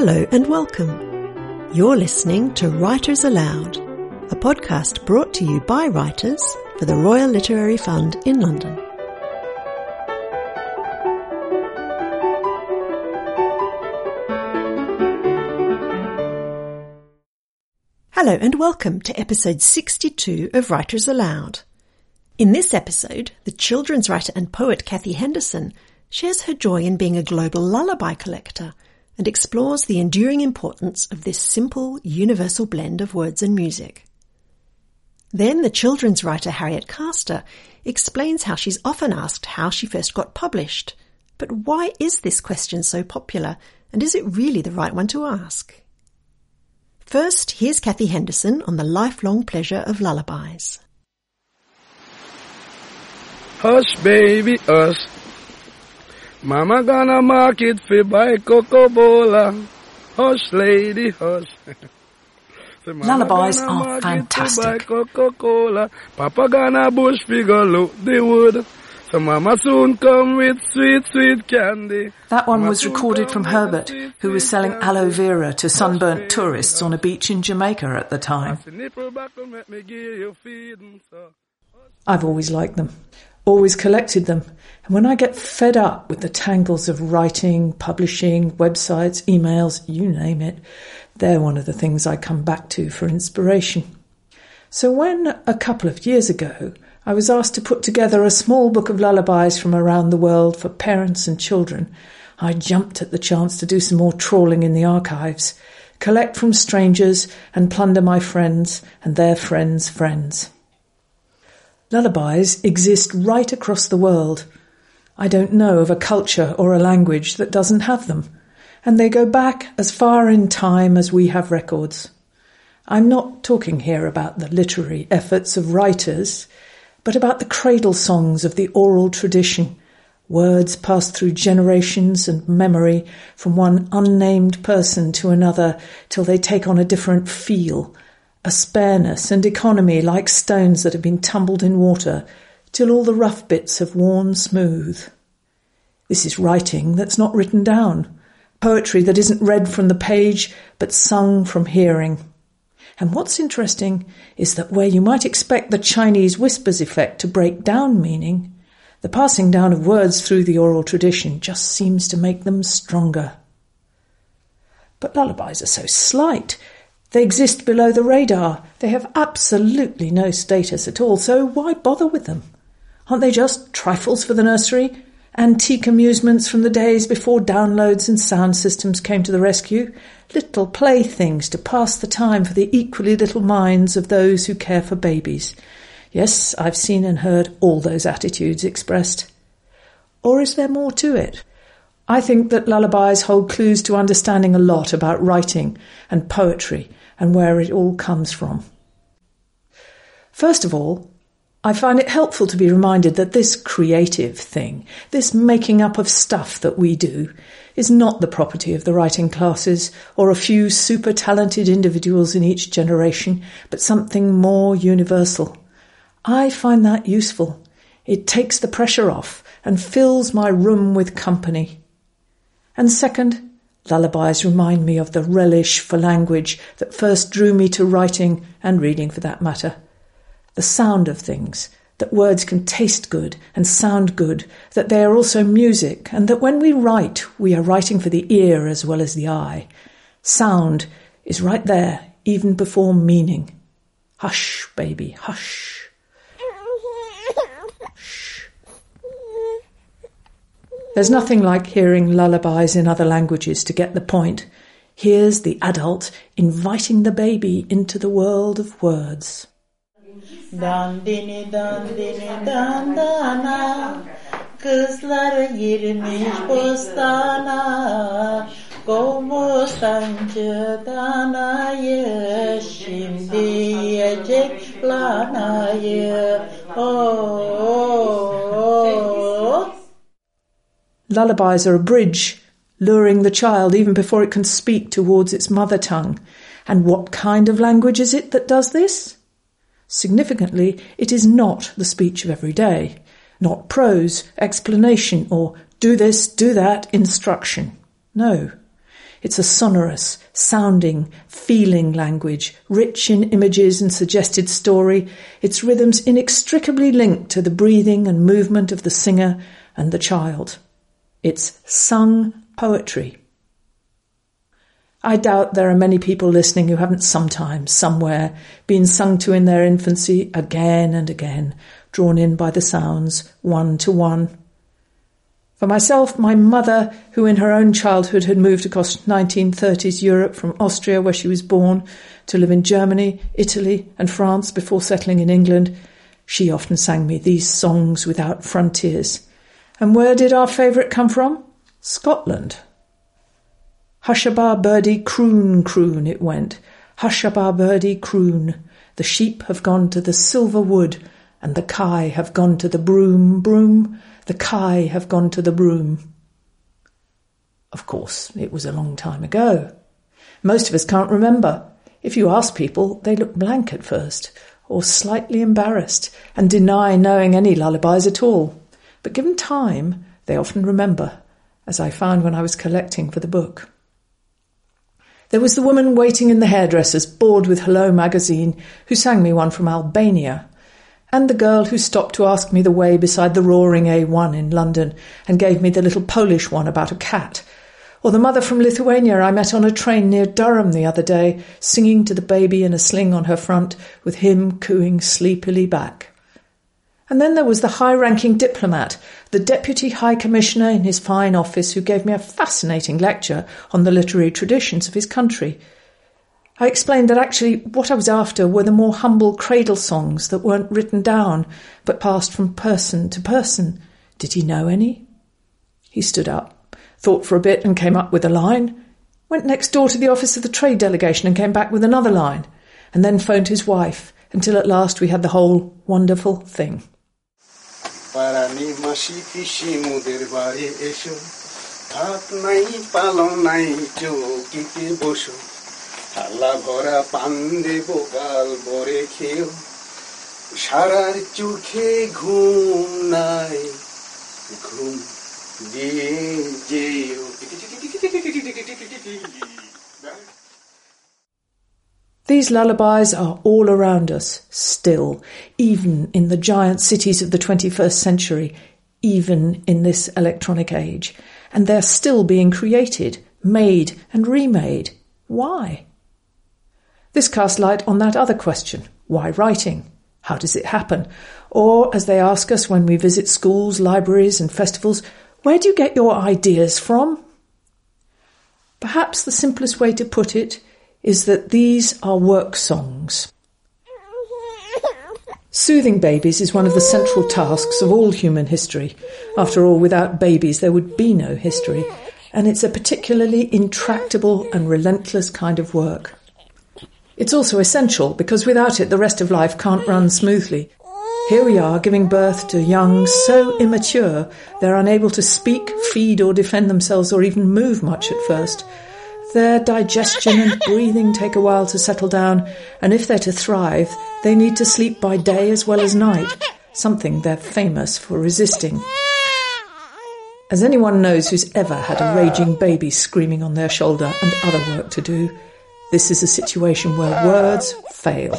Hello and welcome. You're listening to Writers Aloud, a podcast brought to you by writers for the Royal Literary Fund in London. Hello and welcome to episode 62 of Writers Aloud. In this episode, the children's writer and poet Cathy Henderson shares her joy in being a global lullaby collector and explores the enduring importance of this simple, universal blend of words and music. Then the children's writer Harriet Castor explains how she's often asked how she first got published. But why is this question so popular, and is it really the right one to ask? First, here's Cathy Henderson on the lifelong pleasure of lullabies. Hush, baby, hush. Mama gonna market fi buy Coca-Cola. Hush, lady, hush. Lullabies are fantastic. Coca-Cola. Papa gonna bush figure look the wood. So Mama soon come with sweet, sweet candy. That one was recorded from Herbert, who was selling aloe vera to sunburnt tourists on a beach in Jamaica at the time. I've always liked them, always collected them. And when I get fed up with the tangles of writing, publishing, websites, emails, you name it, they're one of the things I come back to for inspiration. So when, a couple of years ago, I was asked to put together a small book of lullabies from around the world for parents and children, I jumped at the chance to do some more trawling in the archives, collect from strangers and plunder my friends and their friends' friends. Lullabies exist right across the world. I don't know of a culture or a language that doesn't have them, and they go back as far in time as we have records. I'm not talking here about the literary efforts of writers, but about the cradle songs of the oral tradition, words passed through generations and memory from one unnamed person to another till they take on a different feel, a spareness and economy like stones that have been tumbled in water till all the rough bits have worn smooth. This is writing that's not written down, poetry that isn't read from the page but sung from hearing. And what's interesting is that where you might expect the Chinese whispers effect to break down meaning, the passing down of words through the oral tradition just seems to make them stronger. But lullabies are so slight. They exist below the radar. They have absolutely no status at all, so why bother with them? Aren't they just trifles for the nursery? Antique amusements from the days before downloads and sound systems came to the rescue? Little playthings to pass the time for the equally little minds of those who care for babies. Yes, I've seen and heard all those attitudes expressed. Or is there more to it? I think that lullabies hold clues to understanding a lot about writing and poetry and where it all comes from. First of all, I find it helpful to be reminded that this creative thing, this making up of stuff that we do, is not the property of the writing classes or a few super talented individuals in each generation, but something more universal. I find that useful. It takes the pressure off and fills my room with company. And second, lullabies remind me of the relish for language that first drew me to writing and reading for that matter. The sound of things, that words can taste good and sound good, that they are also music, and that when we write, we are writing for the ear as well as the eye. Sound is right there, even before meaning. Hush, baby, hush. Shh. There's nothing like hearing lullabies in other languages to get the point. Here's the adult inviting the baby into the world of words. Dandini dandini dandana, kızları girmiş bostana, kovmuş sancı danayı, şimdi yiyecek lanayı. Oh. Lullabies are a bridge, luring the child even before it can speak towards its mother tongue. And what kind of language is it that does this? Significantly, it is not the speech of every day, not prose, explanation, or do this, do that, instruction. No, It's a sonorous, sounding, feeling language, rich in images and suggested story, its rhythms inextricably linked to the breathing and movement of the singer and the child. It's sung poetry. I doubt there are many people listening who haven't sometime, somewhere, been sung to in their infancy again and again, drawn in by the sounds, one to one. For myself, my mother, who in her own childhood had moved across 1930s Europe from Austria, where she was born, to live in Germany, Italy and France before settling in England, she often sang me these songs without frontiers. And where did our favourite come from? Scotland. Hush-a-bar birdie, croon, croon, it went. Hush-a-bar birdie, croon. The sheep have gone to the silver wood, and the kye have gone to the broom, broom. The kye have gone to the broom. Of course, it was a long time ago. Most of us can't remember. If you ask people, they look blank at first, or slightly embarrassed, and deny knowing any lullabies at all. But given time, they often remember, as I found when I was collecting for the book. There was the woman waiting in the hairdresser's, bored with Hello magazine, who sang me one from Albania, and the girl who stopped to ask me the way beside the roaring A1 in London and gave me the little Polish one about a cat, or the mother from Lithuania I met on a train near Durham the other day, singing to the baby in a sling on her front, with him cooing sleepily back. And then there was the high-ranking diplomat, the Deputy High Commissioner in his fine office, who gave me a fascinating lecture on the literary traditions of his country. I explained that actually what I was after were the more humble cradle songs that weren't written down, but passed from person to person. Did he know any? He stood up, thought for a bit and came up with a line, went next door to the office of the trade delegation and came back with another line, and then phoned his wife, until at last we had the whole wonderful thing. পারানি মাসি পিসি মোদের বাড়ি এসো ভাত নাই পালং নাই চৌকিতে বসো থালা ভরা পান দেব গাল ভরে খেও সারার চোখে ঘুম নাই ঘুম দিয়ে যেও These lullabies are all around us, still, even in the giant cities of the 21st century, even in this electronic age. And they're still being created, made and remade. Why? This casts light on that other question. Why writing? How does it happen? Or, as they ask us when we visit schools, libraries and festivals, where do you get your ideas from? Perhaps the simplest way to put it is that these are work songs. Soothing babies is one of the central tasks of all human history. After all, without babies there would be no history, and it's a particularly intractable and relentless kind of work. It's also essential because without it the rest of life can't run smoothly. Here we are giving birth to young so immature they're unable to speak, feed or defend themselves or even move much at first. Their digestion and breathing take a while to settle down, and if they're to thrive, they need to sleep by day as well as night, something they're famous for resisting. As anyone knows who's ever had a raging baby screaming on their shoulder and other work to do, this is a situation where words fail.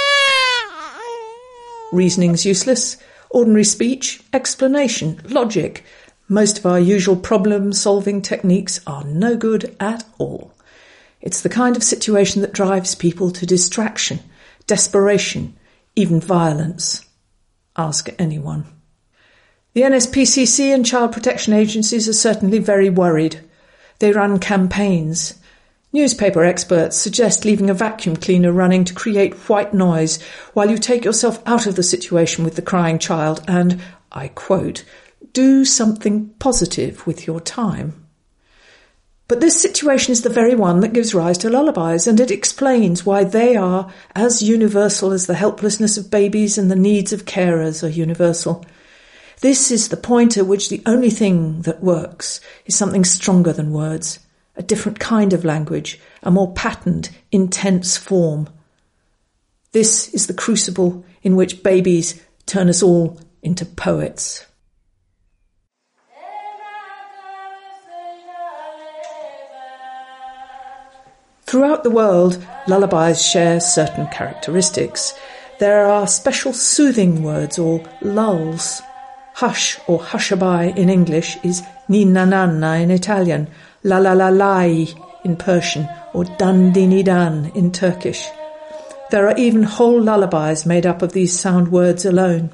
Reasoning's useless, ordinary speech, explanation, logic. Most of our usual problem-solving techniques are no good at all. It's the kind of situation that drives people to distraction, desperation, even violence. Ask anyone. The NSPCC and child protection agencies are certainly very worried. They run campaigns. Newspaper experts suggest leaving a vacuum cleaner running to create white noise while you take yourself out of the situation with the crying child and, I quote, do something positive with your time. But this situation is the very one that gives rise to lullabies, and it explains why they are as universal as the helplessness of babies and the needs of carers are universal. This is the point at which the only thing that works is something stronger than words, a different kind of language, a more patterned, intense form. This is the crucible in which babies turn us all into poets. Throughout the world, lullabies share certain characteristics. There are special soothing words or lulls. Hush or hushaby in English is ninna nanna in Italian, la la la lai in Persian, or dan dini dan in Turkish. There are even whole lullabies made up of these sound words alone.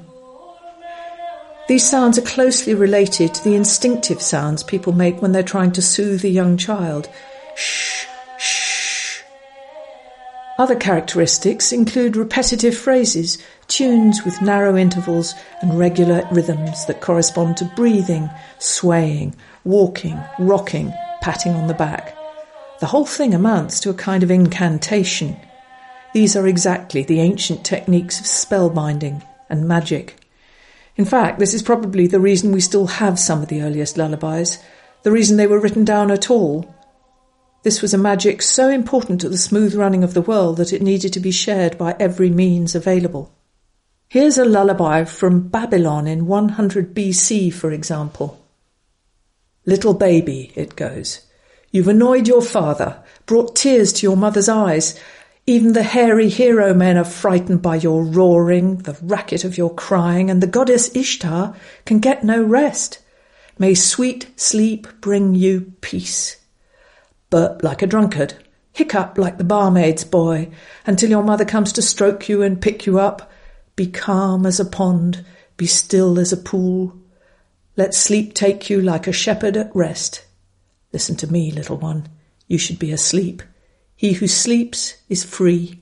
These sounds are closely related to the instinctive sounds people make when they're trying to soothe a young child. Shh, shh. Other characteristics include repetitive phrases, tunes with narrow intervals and regular rhythms that correspond to breathing, swaying, walking, rocking, patting on the back. The whole thing amounts to a kind of incantation. These are exactly the ancient techniques of spellbinding and magic. In fact, this is probably the reason we still have some of the earliest lullabies, the reason they were written down at all. This was a magic so important to the smooth running of the world that it needed to be shared by every means available. Here's a lullaby from Babylon in 100 BC, for example. Little baby, it goes, you've annoyed your father, brought tears to your mother's eyes. Even the hairy hero men are frightened by your roaring, the racket of your crying, and the goddess Ishtar can get no rest. May sweet sleep bring you peace. Burp like a drunkard, hiccup like the barmaid's boy, until your mother comes to stroke you and pick you up. Be calm as a pond, be still as a pool. Let sleep take you like a shepherd at rest. Listen to me, little one, you should be asleep. He who sleeps is free.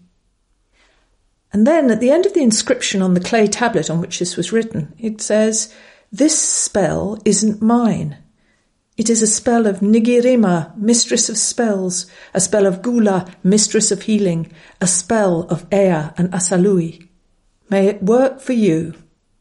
And then at the end of the inscription on the clay tablet on which this was written, it says, this spell isn't mine. It is a spell of Nigirima, mistress of spells, a spell of Gula, mistress of healing, a spell of Ea and Asalui. May it work for you.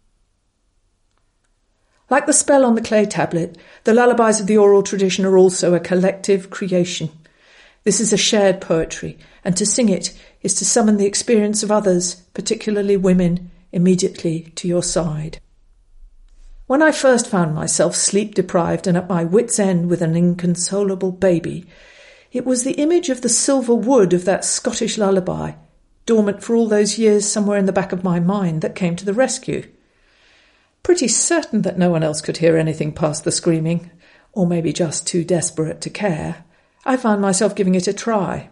Like the spell on the clay tablet, the lullabies of the oral tradition are also a collective creation. This is a shared poetry, and to sing it is to summon the experience of others, particularly women, immediately to your side. When I first found myself sleep-deprived and at my wit's end with an inconsolable baby, it was the image of the silver wood of that Scottish lullaby, dormant for all those years somewhere in the back of my mind, that came to the rescue. Pretty certain that no one else could hear anything past the screaming, or maybe just too desperate to care, I found myself giving it a try.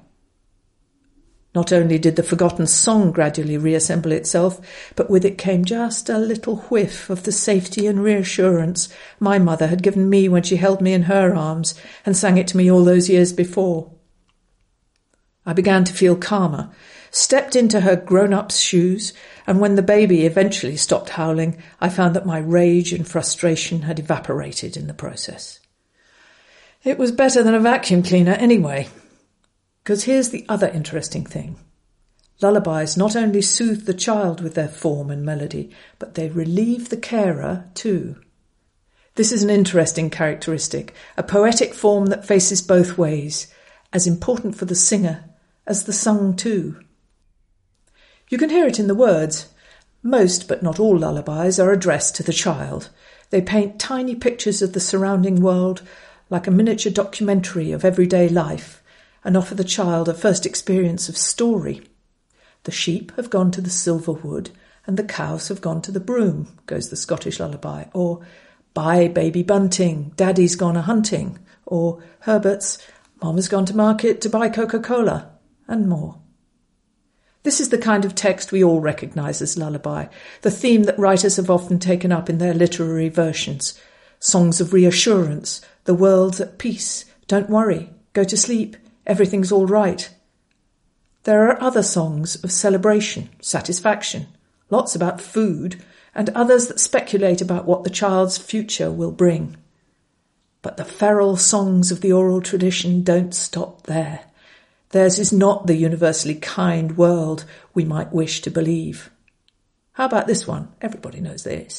Not only did the forgotten song gradually reassemble itself, but with it came just a little whiff of the safety and reassurance my mother had given me when she held me in her arms and sang it to me all those years before. I began to feel calmer, stepped into her grown-up's shoes, and when the baby eventually stopped howling, I found that my rage and frustration had evaporated in the process. It was better than a vacuum cleaner anyway. Because here's the other interesting thing. Lullabies not only soothe the child with their form and melody, but they relieve the carer too. This is an interesting characteristic, a poetic form that faces both ways, as important for the singer as the sung too. You can hear it in the words. Most, but not all, lullabies are addressed to the child. They paint tiny pictures of the surrounding world, like a miniature documentary of everyday life, and offer the child a first experience of story. The sheep have gone to the silver wood, and the cows have gone to the broom, goes the Scottish lullaby, or bye baby bunting, daddy's gone a-hunting, or Herbert's mama's gone to market to buy Coca-Cola, and more. This is the kind of text we all recognise as lullaby, the theme that writers have often taken up in their literary versions. Songs of reassurance, the world's at peace, don't worry, go to sleep, everything's all right. There are other songs of celebration, satisfaction, lots about food, and others that speculate about what the child's future will bring. But the feral songs of the oral tradition don't stop there. Theirs is not the universally kind world we might wish to believe. How about this one? Everybody knows this.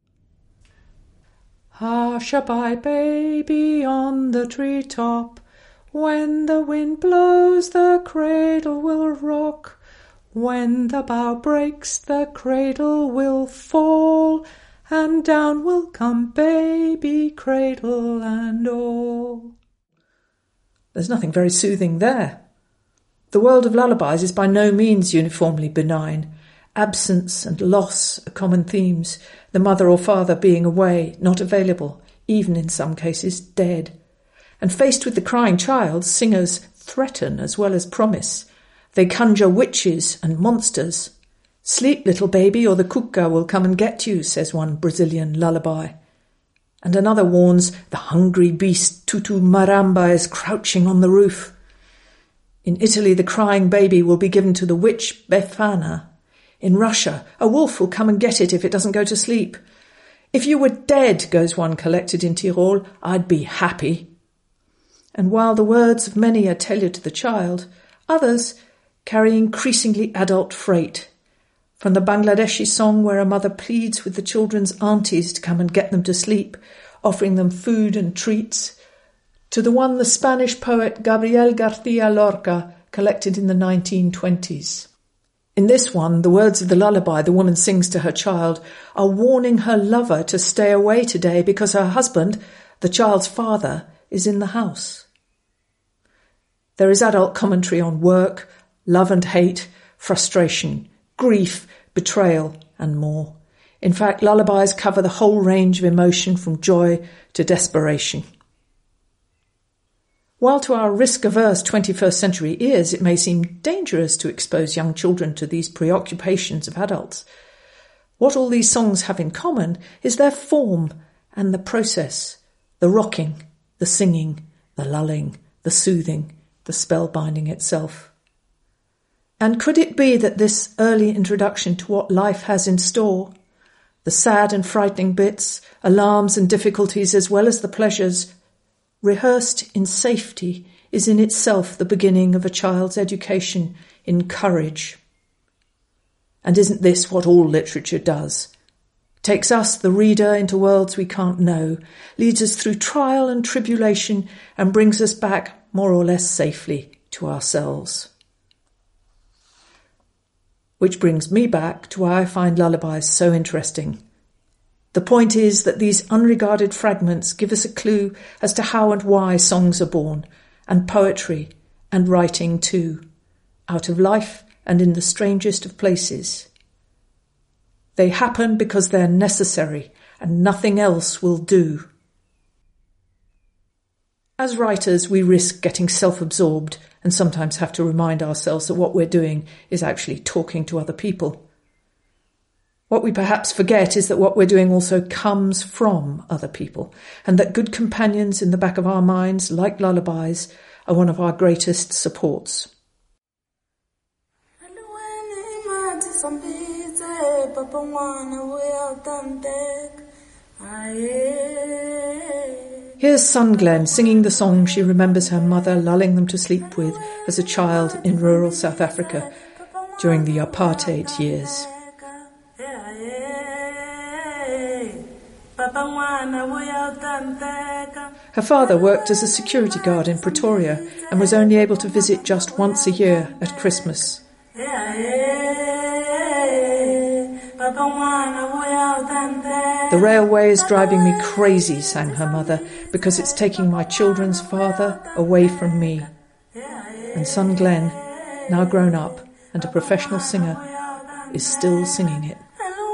Hush-a-bye, baby, on the treetop. When the wind blows, the cradle will rock. When the bough breaks, the cradle will fall, and down will come baby, cradle and all. There's nothing very soothing there. The world of lullabies is by no means uniformly benign. Absence and loss are common themes, the mother or father being away, not available, even in some cases dead. And faced with the crying child, singers threaten as well as promise. They conjure witches and monsters. "Sleep, little baby, or the cuca will come and get you," says one Brazilian lullaby. And another warns, "The hungry beast Tutu Maramba is crouching on the roof." In Italy, the crying baby will be given to the witch Befana. In Russia, "A wolf will come and get it if it doesn't go to sleep." "If you were dead," goes one collected in Tyrol, "I'd be happy." And while the words of many are tailored to the child, others carry increasingly adult freight. From the Bangladeshi song where a mother pleads with the children's aunties to come and get them to sleep, offering them food and treats, to the one the Spanish poet Gabriel García Lorca collected in the 1920s. In this one, the words of the lullaby the woman sings to her child are warning her lover to stay away today because her husband, the child's father, is in the house. There is adult commentary on work, love and hate, frustration, grief, betrayal, and more. In fact, lullabies cover the whole range of emotion from joy to desperation. While to our risk-averse 21st century ears it may seem dangerous to expose young children to these preoccupations of adults, what all these songs have in common is their form and the process, the rocking, the singing, the lulling, the soothing, the spellbinding itself. And could it be that this early introduction to what life has in store, the sad and frightening bits, alarms and difficulties as well as the pleasures, rehearsed in safety, is in itself the beginning of a child's education in courage? And isn't this what all literature does? Takes us, the reader, into worlds we can't know, leads us through trial and tribulation, and brings us back more or less safely to ourselves. Which brings me back to why I find lullabies so interesting. The point is that these unregarded fragments give us a clue as to how and why songs are born, and poetry, and writing too, out of life and in the strangest of places. They happen because they're necessary, and nothing else will do. As writers, we risk getting self-absorbed and sometimes have to remind ourselves that what we're doing is actually talking to other people. What we perhaps forget is that what we're doing also comes from other people, and that good companions in the back of our minds, like lullabies, are one of our greatest supports. Here's Sun Glen singing the song she remembers her mother lulling them to sleep with as a child in rural South Africa during the apartheid years. Her father worked as a security guard in Pretoria and was only able to visit just once a year at Christmas. The railway is driving me crazy, sang her mother, because it's taking my children's father away from me. And Sun Glen, now grown up and a professional singer, is still singing it.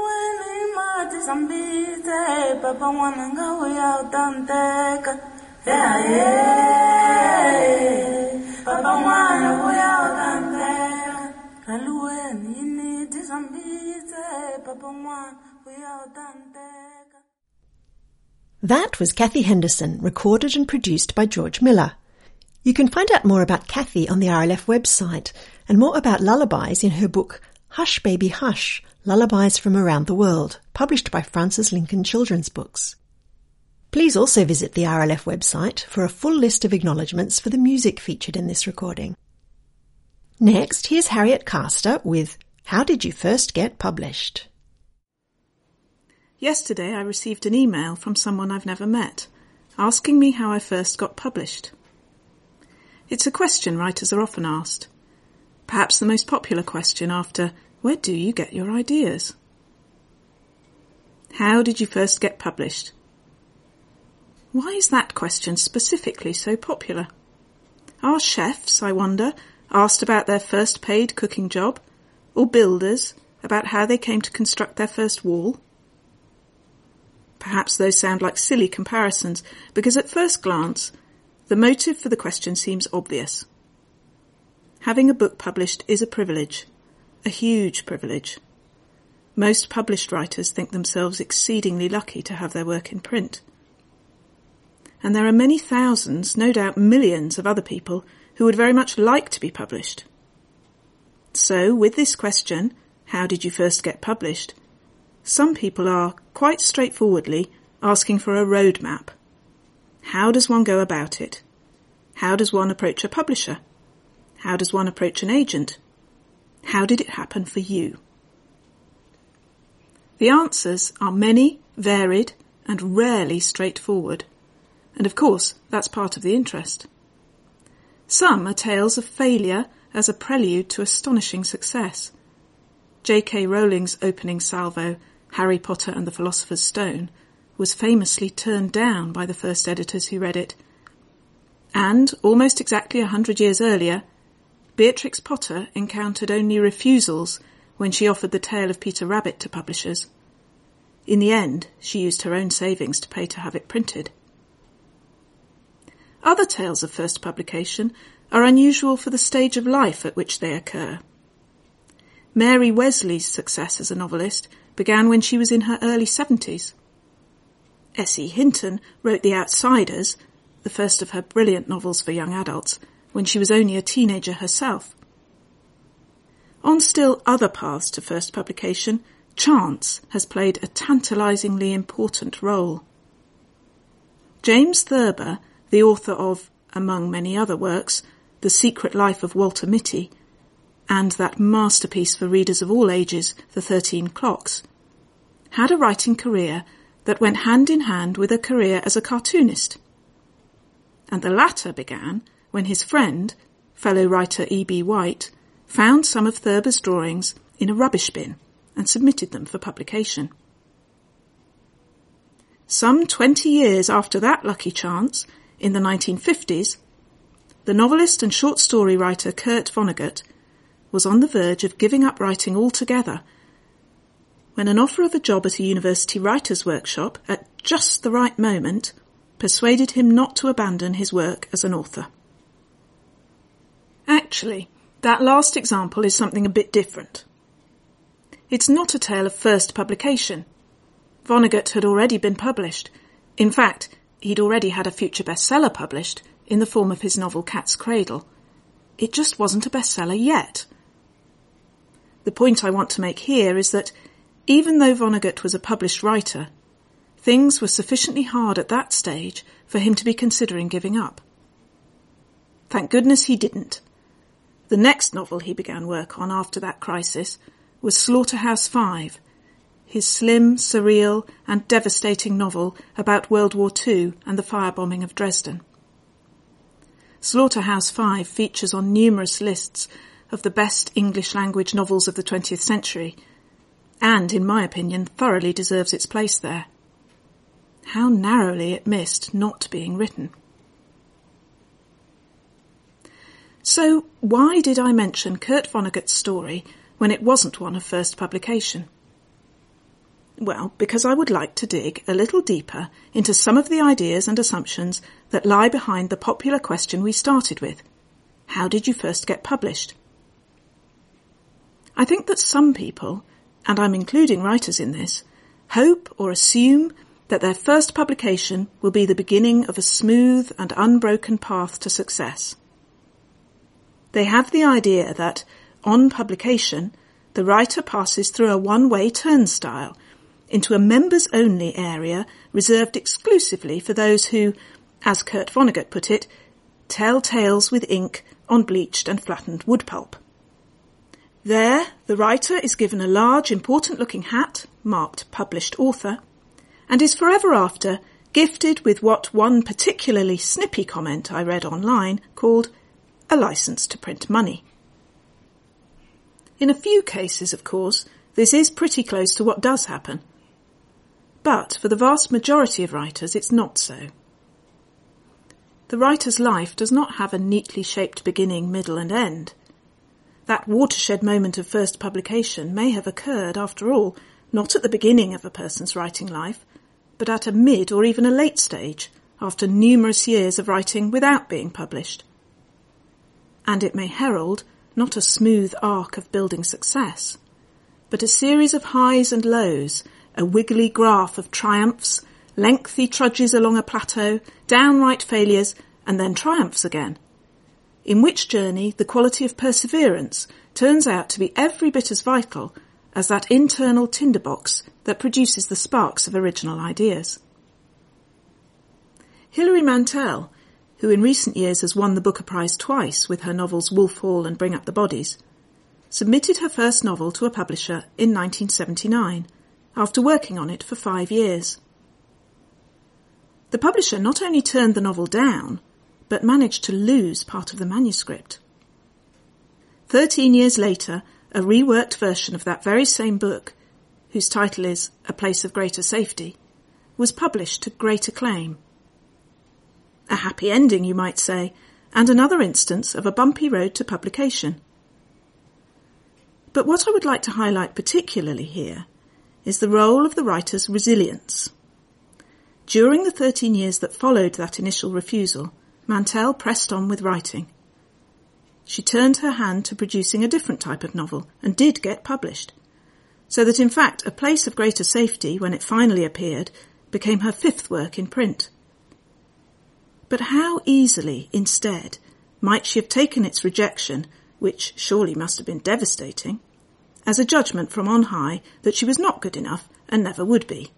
That was Cathy Henderson, recorded and produced by George Miller. You can find out more about Cathy on the RLF website, and more about lullabies in her book Hush Baby Hush, Lullabies from Around the World, published by Francis Lincoln Children's Books. Please also visit the RLF website for a full list of acknowledgements for the music featured in this recording. Next, here's Harriet Caster with How Did You First Get Published? Yesterday I received an email from someone I've never met, asking me how I first got published. It's a question writers are often asked. Perhaps the most popular question after, where do you get your ideas? How did you first get published? Why is that question specifically so popular? Are chefs, I wonder, asked about their first paid cooking job, or builders about how they came to construct their first wall? Perhaps those sound like silly comparisons, because at first glance, the motive for the question seems obvious. Having a book published is a privilege, a huge privilege. Most published writers think themselves exceedingly lucky to have their work in print. And there are many thousands, no doubt millions of other people who would very much like to be published. So, with this question, how did you first get published? Some people are, quite straightforwardly, asking for a roadmap. How does one go about it? How does one approach a publisher? How does one approach an agent? How did it happen for you? The answers are many, varied, and rarely straightforward. And of course, that's part of the interest. Some are tales of failure as a prelude to astonishing success. J.K. Rowling's opening salvo, Harry Potter and the Philosopher's Stone, was famously turned down by the first editors who read it. And, almost exactly 100 years earlier, Beatrix Potter encountered only refusals when she offered the Tale of Peter Rabbit to publishers. In the end, she used her own savings to pay to have it printed. Other tales of first publication are unusual for the stage of life at which they occur. Mary Wesley's success as a novelist began when she was in her early 70s. S.E. Hinton wrote The Outsiders, the first of her brilliant novels for young adults, when she was only a teenager herself. On still other paths to first publication, chance has played a tantalisingly important role. James Thurber, the author of, among many other works, The Secret Life of Walter Mitty, and that masterpiece for readers of all ages, The 13 Clocks, had a writing career that went hand in hand with a career as a cartoonist. And the latter began when his friend, fellow writer E.B. White, found some of Thurber's drawings in a rubbish bin and submitted them for publication. Some 20 years after that lucky chance, in the 1950s, the novelist and short story writer Kurt Vonnegut was on the verge of giving up writing altogether when an offer of a job at a university writers' workshop at just the right moment persuaded him not to abandon his work as an author. Actually, that last example is something a bit different. It's not a tale of first publication. Vonnegut had already been published. In fact, he'd already had a future bestseller published in the form of his novel Cat's Cradle. It just wasn't a bestseller yet. The point I want to make here is that even though Vonnegut was a published writer, things were sufficiently hard at that stage for him to be considering giving up. Thank goodness he didn't. The next novel he began work on after that crisis was Slaughterhouse-Five, his slim, surreal and devastating novel about World War II and the firebombing of Dresden. Slaughterhouse-Five features on numerous lists of the best English-language novels of the 20th century, and, in my opinion, thoroughly deserves its place there. How narrowly it missed not being written. So, why did I mention Kurt Vonnegut's story when it wasn't one of first publication? Well, because I would like to dig a little deeper into some of the ideas and assumptions that lie behind the popular question we started with. How did you first get published? I think that some people, and I'm including writers in this, hope or assume that their first publication will be the beginning of a smooth and unbroken path to success. They have the idea that, on publication, the writer passes through a one-way turnstile into a members-only area reserved exclusively for those who, as Kurt Vonnegut put it, tell tales with ink on bleached and flattened wood pulp. There, the writer is given a large, important-looking hat, marked Published Author, and is forever after gifted with what one particularly snippy comment I read online called a license to print money. In a few cases, of course, this is pretty close to what does happen. But for the vast majority of writers, it's not so. The writer's life does not have a neatly shaped beginning, middle and end. That watershed moment of first publication may have occurred, after all, not at the beginning of a person's writing life, but at a mid or even a late stage, after numerous years of writing without being published. And it may herald not a smooth arc of building success, but a series of highs and lows, a wiggly graph of triumphs, lengthy trudges along a plateau, downright failures, and then triumphs again, in which journey the quality of perseverance turns out to be every bit as vital as that internal tinderbox that produces the sparks of original ideas. Hilary Mantel, who in recent years has won the Booker Prize twice with her novels Wolf Hall and Bring Up the Bodies, submitted her first novel to a publisher in 1979, after working on it for 5 years. The publisher not only turned the novel down, but managed to lose part of the manuscript. 13 years later, a reworked version of that very same book, whose title is A Place of Greater Safety, was published to great acclaim. A happy ending, you might say, and another instance of a bumpy road to publication. But what I would like to highlight particularly here is the role of the writer's resilience. During the 13 years that followed that initial refusal, Mantel pressed on with writing. She turned her hand to producing a different type of novel and did get published, so that in fact A Place of Greater Safety, when it finally appeared, became her 5th work in print. But how easily, instead, might she have taken its rejection, which surely must have been devastating, as a judgment from on high that she was not good enough and never would be.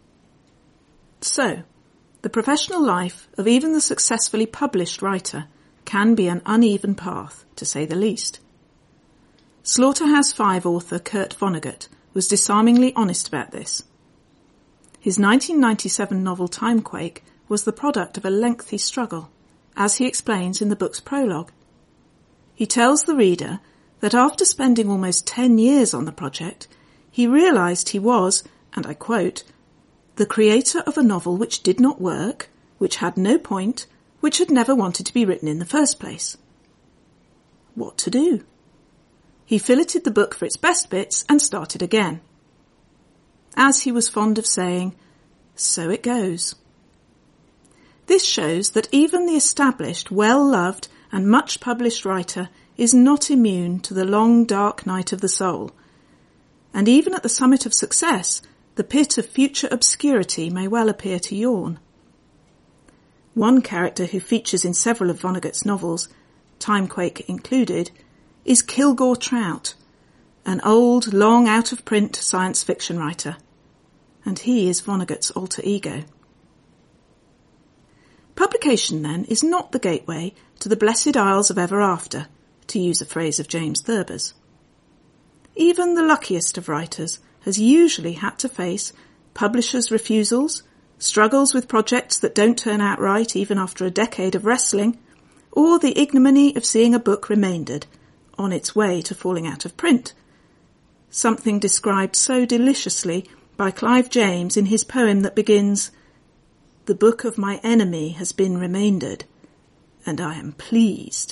So, the professional life of even the successfully published writer can be an uneven path, to say the least. Slaughterhouse-5 author Kurt Vonnegut was disarmingly honest about this. His 1997 novel Timequake was the product of a lengthy struggle, as he explains in the book's prologue. He tells the reader that after spending almost 10 years on the project, he realised he was, and I quote, the creator of a novel which did not work, which had no point, which had never wanted to be written in the first place. What to do? He filleted the book for its best bits and started again. As he was fond of saying, so it goes. This shows that even the established, well-loved and much-published writer is not immune to the long, dark night of the soul. And even at the summit of success, the pit of future obscurity may well appear to yawn. One character who features in several of Vonnegut's novels, Timequake included, is Kilgore Trout, an old, long out-of-print science fiction writer. And he is Vonnegut's alter ego. Publication, then, is not the gateway to the blessed isles of ever after, to use a phrase of James Thurber's. Even the luckiest of writers has usually had to face publishers' refusals, struggles with projects that don't turn out right even after a decade of wrestling, or the ignominy of seeing a book remaindered, on its way to falling out of print. Something described so deliciously by Clive James in his poem that begins, "The book of my enemy has been remaindered, and I am pleased."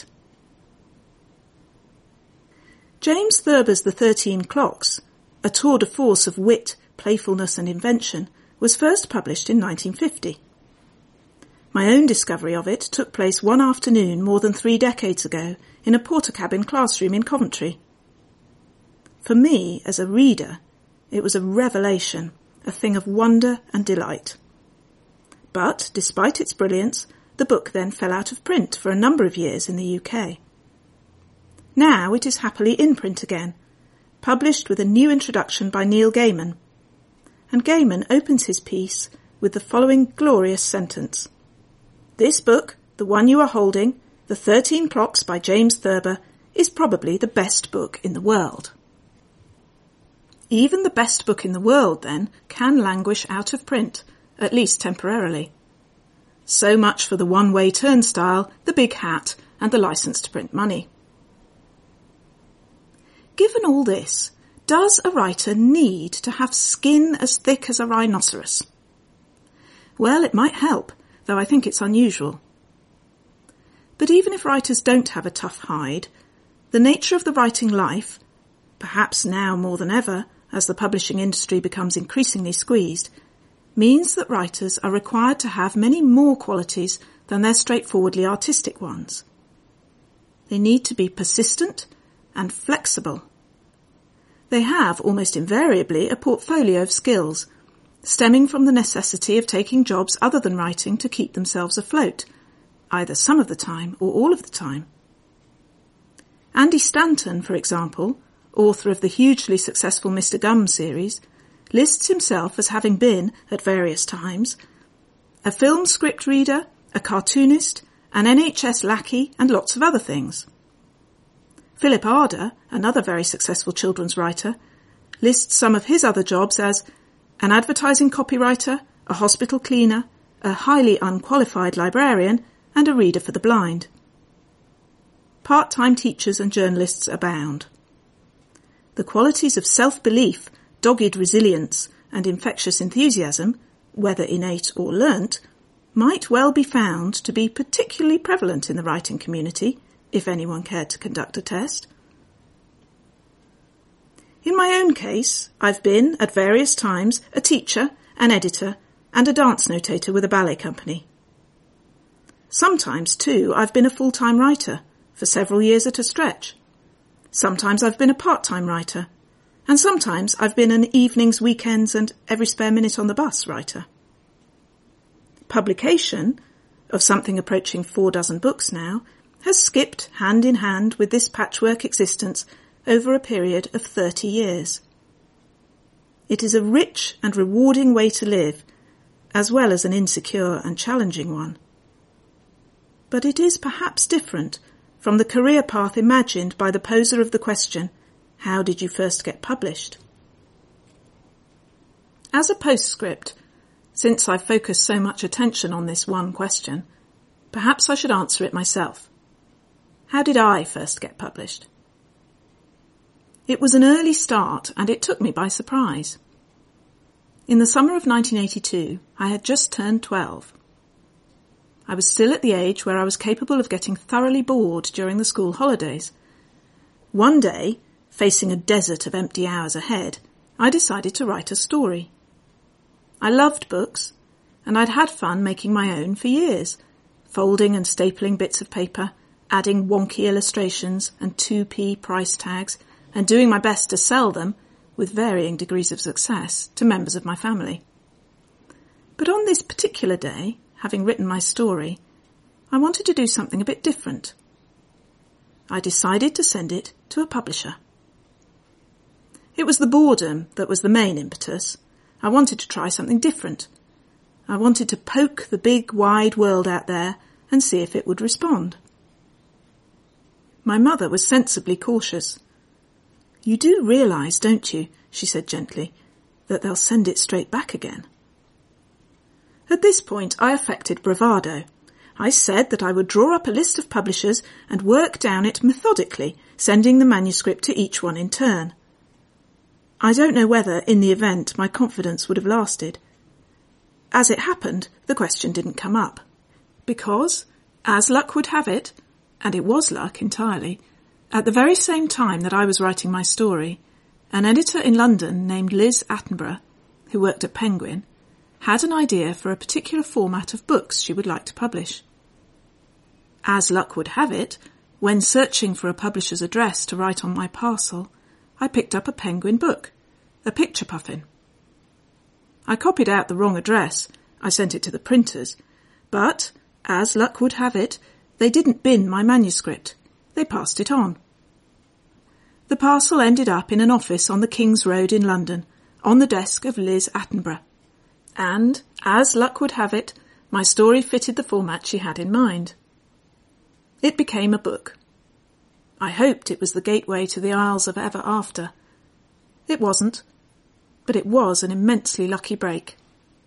James Thurber's The 13 Clocks, a tour de force of wit, playfulness and invention, was first published in 1950. My own discovery of it took place one afternoon more than 3 decades ago in a Portakabin classroom in Coventry. For me, as a reader, it was a revelation, a thing of wonder and delight. But, despite its brilliance, the book then fell out of print for a number of years in the UK. Now it is happily in print again, published with a new introduction by Neil Gaiman. And Gaiman opens his piece with the following glorious sentence. "This book, the one you are holding, The 13 Clocks by James Thurber, is probably the best book in the world." Even the best book in the world, then, can languish out of print, at least temporarily. So much for the one-way turnstile, the big hat, and the license to print money. Given all this, does a writer need to have skin as thick as a rhinoceros? Well, it might help, though I think it's unusual. But even if writers don't have a tough hide, The nature of the writing life, perhaps now more than ever as the publishing industry becomes increasingly squeezed, means that writers are required to have many more qualities than their straightforwardly artistic ones. They need to be persistent and flexible. They have, almost invariably, a portfolio of skills, stemming from the necessity of taking jobs other than writing to keep themselves afloat, either some of the time or all of the time. Andy Stanton, for example, author of the hugely successful Mr. Gum series, lists himself as having been, at various times, a film script reader, a cartoonist, an NHS lackey, and lots of other things. Philip Arder, another very successful children's writer, lists some of his other jobs as an advertising copywriter, a hospital cleaner, a highly unqualified librarian, and a reader for the blind. Part-time teachers and journalists abound. The qualities of self-belief, dogged resilience, and infectious enthusiasm, whether innate or learnt, might well be found to be particularly prevalent in the writing community, if anyone cared to conduct a test. In my own case, I've been, at various times, a teacher, an editor, and a dance notator with a ballet company. Sometimes, too, I've been a full-time writer, for several years at a stretch. Sometimes I've been a part-time writer, and sometimes I've been an evenings, weekends, and every spare minute on the bus writer. Publication, of something approaching 4 books now, has skipped hand in hand with this patchwork existence over a period of 30 years. It is a rich and rewarding way to live, as well as an insecure and challenging one. But it is perhaps different from the career path imagined by the poser of the question, how did you first get published? As a postscript, since I've focused so much attention on this one question, perhaps I should answer it myself. How did I first get published? It was an early start, and it took me by surprise. In the summer of 1982, I had just turned 12. I was still at the age where I was capable of getting thoroughly bored during the school holidays. One day, facing a desert of empty hours ahead, I decided to write a story. I loved books, and I'd had fun making my own for years, folding and stapling bits of paper, adding wonky illustrations and 2p price tags, and doing my best to sell them, with varying degrees of success, to members of my family. But on this particular day, having written my story, I wanted to do something a bit different. I decided to send it to a publisher. It was the boredom that was the main impetus. I wanted to try something different. I wanted to poke the big, wide world out there and see if it would respond. My mother was sensibly cautious. "You do realise, don't you," she said gently, "that they'll send it straight back again?" At this point I affected bravado. I said that I would draw up a list of publishers and work down it methodically, sending the manuscript to each one in turn. I don't know whether, in the event, my confidence would have lasted. As it happened, the question didn't come up. Because, as luck would have it, and it was luck entirely, at the very same time that I was writing my story, an editor in London named Liz Attenborough, who worked at Penguin, had an idea for a particular format of books she would like to publish. As luck would have it, when searching for a publisher's address to write on my parcel, I picked up a Penguin book, a picture puffin. I copied out the wrong address. I sent it to the printers. But, as luck would have it, they didn't bin my manuscript. They passed it on. The parcel ended up in an office on the King's Road in London, on the desk of Liz Attenborough. And, as luck would have it, my story fitted the format she had in mind. It became a book. I hoped it was the gateway to the Isles of Ever After. It wasn't, but it was an immensely lucky break.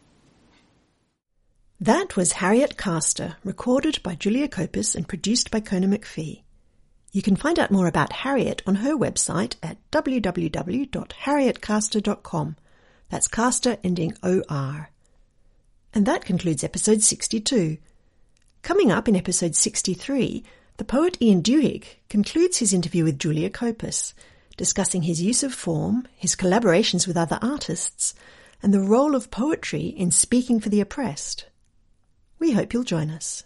That was Harriet Castor, recorded by Julia Copus and produced by Kona McPhee. You can find out more about Harriet on her website at www.harrietcastor.com. That's Castor ending OR. And that concludes episode 62. Coming up in episode 63, The poet Ian Duhigg concludes his interview with Julia Copus, discussing his use of form, his collaborations with other artists, and the role of poetry in speaking for the oppressed. We hope you'll join us.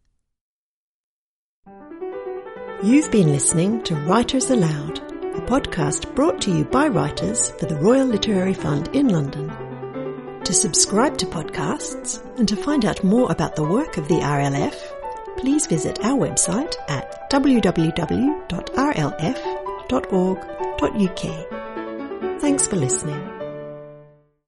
You've been listening to Writers Aloud, a podcast brought to you by writers for the Royal Literary Fund in London. To subscribe to podcasts and to find out more about the work of the RLF, please visit our website at www.rlf.org.uk. Thanks for listening.